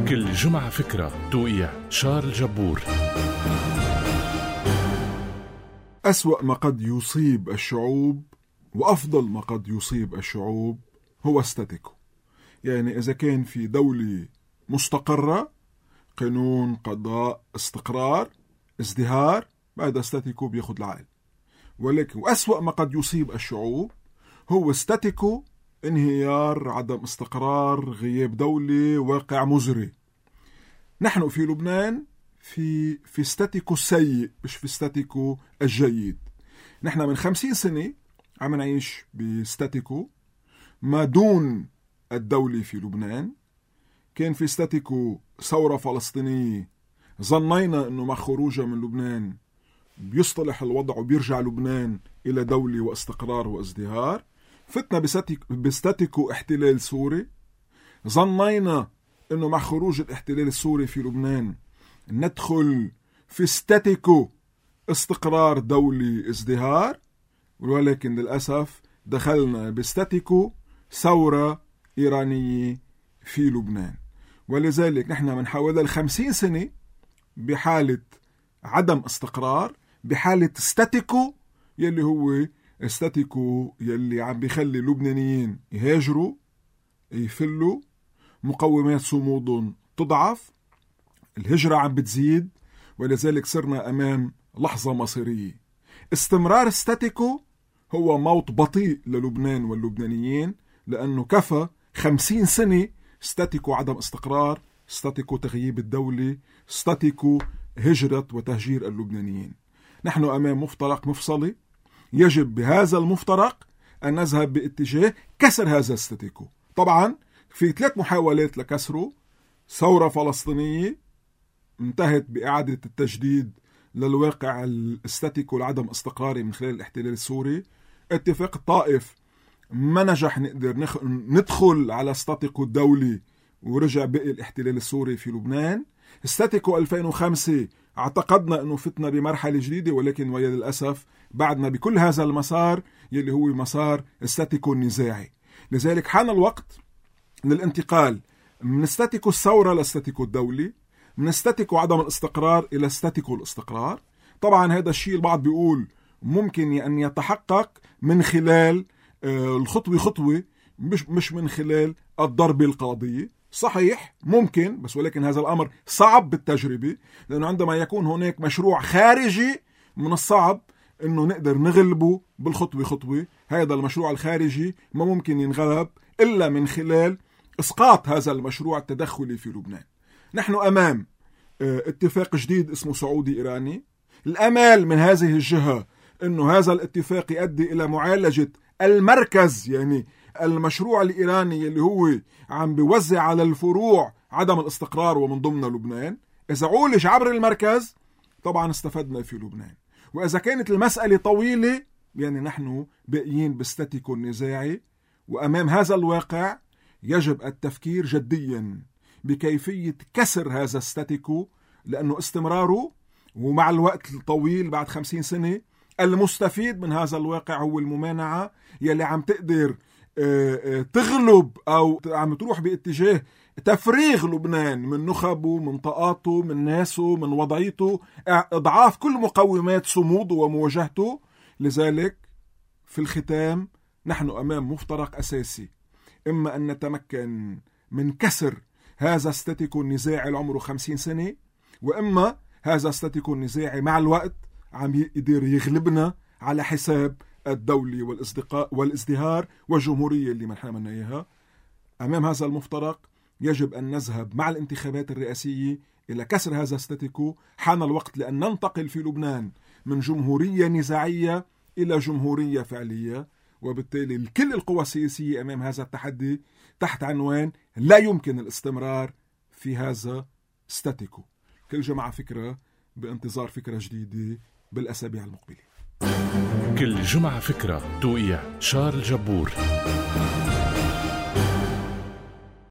كل جمعة فكرة توقيع شارل جبور. أسوأ ما قد يصيب الشعوب وأفضل ما قد يصيب الشعوب هو ستاتيكو. يعني إذا كان في دولة مستقرة، قانون، قضاء، استقرار، ازدهار، بعد ستاتيكو بياخد العقل. ولكن وأسوأ ما قد يصيب الشعوب هو ستاتيكو، انهيار، عدم استقرار، غياب دولة، واقع مزري. نحن في لبنان في ستاتيكو السيء، مش في ستاتيكو الجيد. نحن من 50 سنة عم نعيش بستاتيكو ما دون الدولة في لبنان. كان في ستاتيكو ثورة فلسطينية، ظنينا أنه مع خروجها من لبنان بيصطلح الوضع وبيرجع لبنان إلى دولة واستقرار وازدهار. فتنا بستاتيكو احتلال سوري، ظنينا أنه مع خروج الاحتلال السوري في لبنان ندخل في ستاتيكو استقرار دولي ازدهار، ولكن للأسف دخلنا بستاتيكو ثورة إيرانية في لبنان. ولذلك نحن من حوالي 50 سنة بحالة عدم استقرار، بحالة ستاتيكو يلي هو ستاتيكو يلي عم بيخلي اللبنانيين يهاجروا، يفلوا، مقومات صمودهم تضعف، الهجرة عم بتزيد. ولذلك صرنا أمام لحظة مصيرية. استمرار ستاتيكو هو موت بطيء للبنان واللبنانيين، لأنه كفى 50 سنة ستاتيكو عدم استقرار، ستاتيكو تغييب الدولة، ستاتيكو هجرة وتهجير اللبنانيين. نحن أمام مفترق مفصلي، يجب بهذا المفترق أن نذهب باتجاه كسر هذا الستاتيكو. طبعا في 3 محاولات لكسره: ثورة فلسطينية انتهت بإعادة التجديد للواقع الستاتيكو العدم استقراري من خلال الاحتلال السوري. اتفاق الطائف ما نجح نقدر ندخل على ستاتيكو الدولي، ورجع بقي الاحتلال السوري في لبنان. ستاتيكو 2005 اعتقدنا انه فتنا بمرحلة جديدة، ولكن ويا للأسف بعدنا بكل هذا المسار يلي هو مسار ستاتيكو النزاعي. لذلك حان الوقت للانتقال من ستاتيكو الثورة لستاتيكو الدولي، من ستاتيكو عدم الاستقرار إلى ستاتيكو الاستقرار. طبعا هذا الشيء البعض بيقول ممكن أن يتحقق من خلال الخطوة خطوة، مش من خلال الضربة القاضية. صحيح ممكن، بس ولكن هذا الأمر صعب بالتجربة، لأنه عندما يكون هناك مشروع خارجي من الصعب أنه نقدر نغلبه بالخطوة خطوة. هذا المشروع الخارجي ما ممكن ينغلب إلا من خلال إسقاط هذا المشروع التدخلي في لبنان. نحن أمام اتفاق جديد اسمه سعودي إيراني. الأمال من هذه الجهة أنه هذا الاتفاق يؤدي إلى معالجة المركز، يعني المشروع الإيراني اللي هو عم بيوزع على الفروع عدم الاستقرار ومن ضمن لبنان. إذا عولج عبر المركز طبعا استفدنا في لبنان. وإذا كانت المسألة طويلة، يعني نحن باقيين بستاتيكو النزاعي. وأمام هذا الواقع يجب التفكير جديا بكيفية كسر هذا الستاتيكو، لأنه استمراره ومع الوقت الطويل بعد 50 سنة المستفيد من هذا الواقع هو الممانعة يلي عم تقدر تغلب أو عم تروح باتجاه تفريغ لبنان من نخبه، من طاقاته، من ناسه، من وضعيته، إضعاف كل مقومات صموده ومواجهته. لذلك في الختام نحن أمام مفترق أساسي: إما أن نتمكن من كسر هذا ستاتيكو النزاعي العمره 50 سنة، وإما هذا ستاتيكو النزاعي مع الوقت عم يقدر يغلبنا على حساب الدولة والازدهار والجمهورية اللي منحنا إياها. أمام هذا المفترق يجب أن نذهب مع الانتخابات الرئاسية إلى كسر هذا ستاتيكو. حان الوقت لأن ننتقل في لبنان من جمهورية نزاعية إلى جمهورية فعلية. وبالتالي كل القوى السياسية أمام هذا التحدي تحت عنوان لا يمكن الاستمرار في هذا ستاتيكو. كل جماعة فكرة، بانتظار فكرة جديدة بالأسابيع المقبلة. كل جمعة فكرة توقيع شارل جبور.